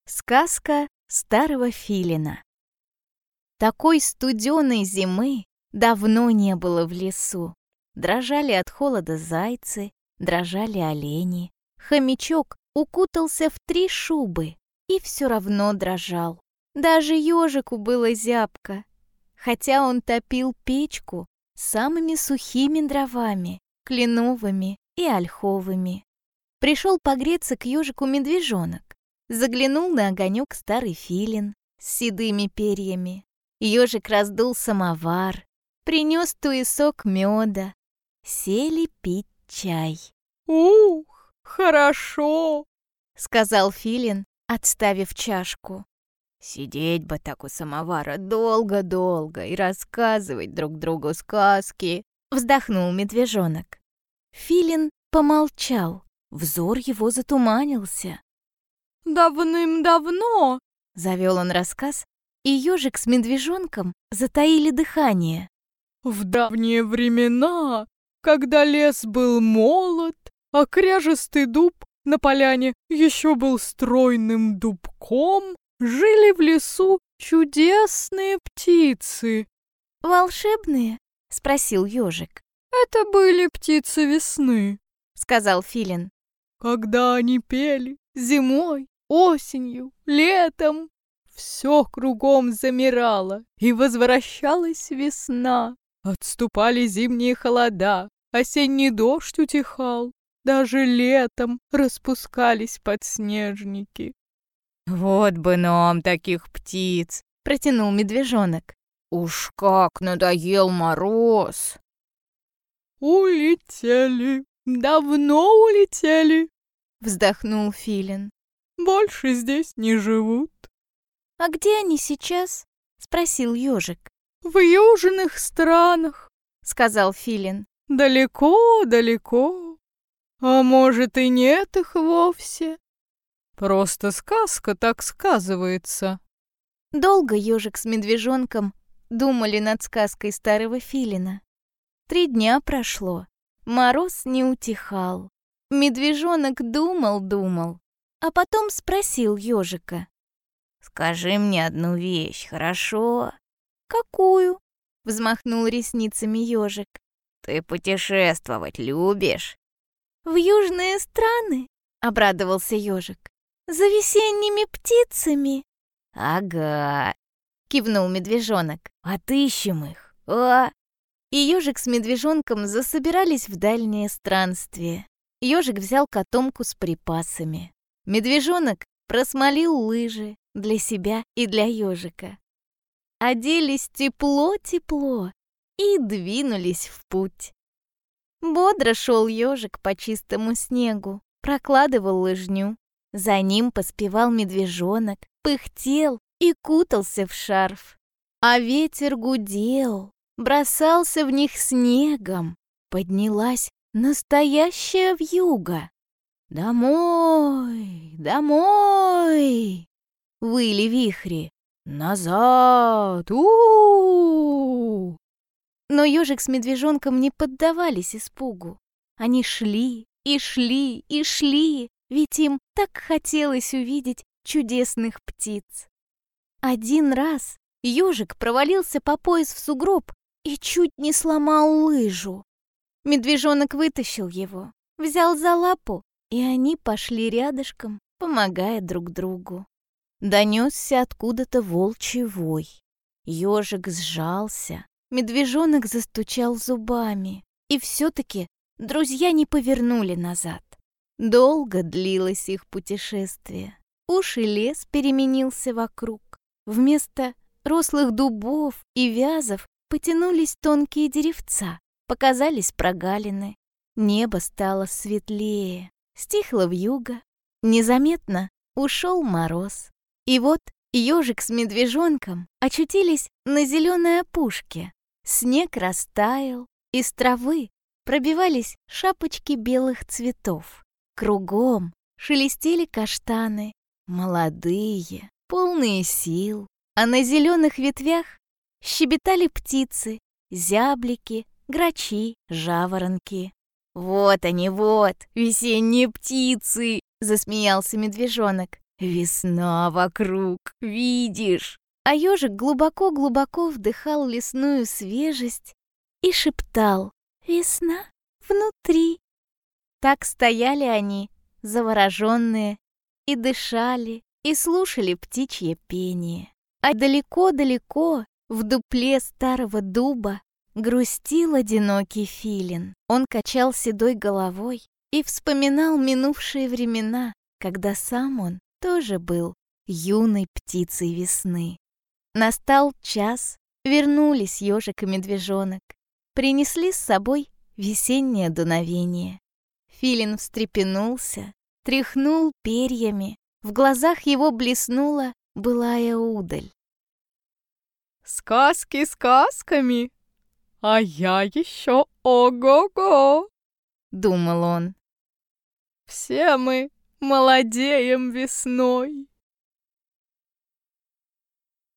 Сказка старого филина. Такой студеной зимы давно не было в лесу. Дрожали от холода зайцы, дрожали олени. Хомячок укутался в 3 шубы и все равно дрожал. Даже ежику было зябко, хотя он топил печку самыми сухими дровами, кленовыми и ольховыми. Пришел погреться к ежику медвежонок. Заглянул на огонек старый филин с седыми перьями. Ежик раздул самовар, принес туесок меда. Сели пить чай. «Ух, хорошо!» — сказал филин, отставив чашку. «Сидеть бы так у самовара долго-долго и рассказывать друг другу сказки», — вздохнул медвежонок. Филин помолчал, взор его затуманился. «Давным-давно», — завел он рассказ, и ежик с медвежонком затаили дыхание. «В давние времена, когда лес был молод, а кряжестый дуб на поляне еще был стройным дубком, жили в лесу чудесные птицы». «Волшебные?» — спросил ежик. «Это были птицы весны», — сказал филин. «Когда они пели зимой, осенью, летом, все кругом замирало, и возвращалась весна. Отступали зимние холода, осенний дождь утихал, даже летом распускались подснежники». «Вот бы нам таких птиц!» — протянул медвежонок. «Уж как надоел мороз!» «Улетели, давно улетели», — вздохнул филин. «Больше здесь не живут». «А где они сейчас?» — спросил ежик. «В южных странах», — сказал филин. «Далеко-далеко. А может, и нет их вовсе. Просто сказка так сказывается». Долго ежик с медвежонком думали над сказкой старого филина. 3 дня прошло, мороз не утихал. Медвежонок думал, а потом спросил ежика. «Скажи мне одну вещь, хорошо?» «Какую?» — взмахнул ресницами ежик. «Ты путешествовать любишь?» «В южные страны?» — обрадовался ежик. «За весенними птицами?» «Ага», — кивнул медвежонок. «Отыщем их, а?» И ежик с медвежонком засобирались в дальнее странствие. Ежик взял котомку с припасами. Медвежонок просмолил лыжи для себя и для ежика. Оделись тепло-тепло и двинулись в путь. Бодро шел ежик по чистому снегу, прокладывал лыжню. За ним поспевал медвежонок, пыхтел и кутался в шарф. А ветер гудел, бросался в них снегом. Поднялась настоящая вьюга. «Домой, домой!» — выли вихри. «Назад! У-у-у!» Но ежик с медвежонком не поддавались испугу. Они шли и шли и шли, ведь им так хотелось увидеть чудесных птиц. Один раз ежик провалился по пояс в сугроб и чуть не сломал лыжу. Медвежонок вытащил его, взял за лапу, и они пошли рядышком, помогая друг другу. Донесся откуда-то волчий вой. Ежик сжался, медвежонок застучал зубами. И все-таки друзья не повернули назад. Долго длилось их путешествие. Уж и лес переменился вокруг. Вместо рослых дубов и вязов потянулись тонкие деревца, показались прогалины. Небо стало светлее, стихла вьюга. Незаметно ушел мороз. И вот ежик с медвежонком очутились на зеленой опушке. Снег растаял, из травы пробивались шапочки белых цветов. Кругом шелестели каштаны, молодые, полные сил, а на зеленых ветвях щебетали птицы, зяблики, грачи, жаворонки. «Вот они, вот, весенние птицы!» — засмеялся медвежонок. Весна вокруг, видишь? А ежик глубоко-глубоко вдыхал лесную свежесть и шептал: «Весна внутри». Так стояли они, завороженные, и дышали, и слушали птичье пение. А далеко-далеко, в дупле старого дуба, грустил одинокий филин. Он качал седой головой и вспоминал минувшие времена, когда сам он тоже был юной птицей весны. Настал час, вернулись ежик и медвежонок, принесли с собой весеннее дуновение. Филин встрепенулся, тряхнул перьями, в глазах его блеснула былая удаль. Сказки сказками, а я еще ого-го, Думал он. все мы молодеем весной.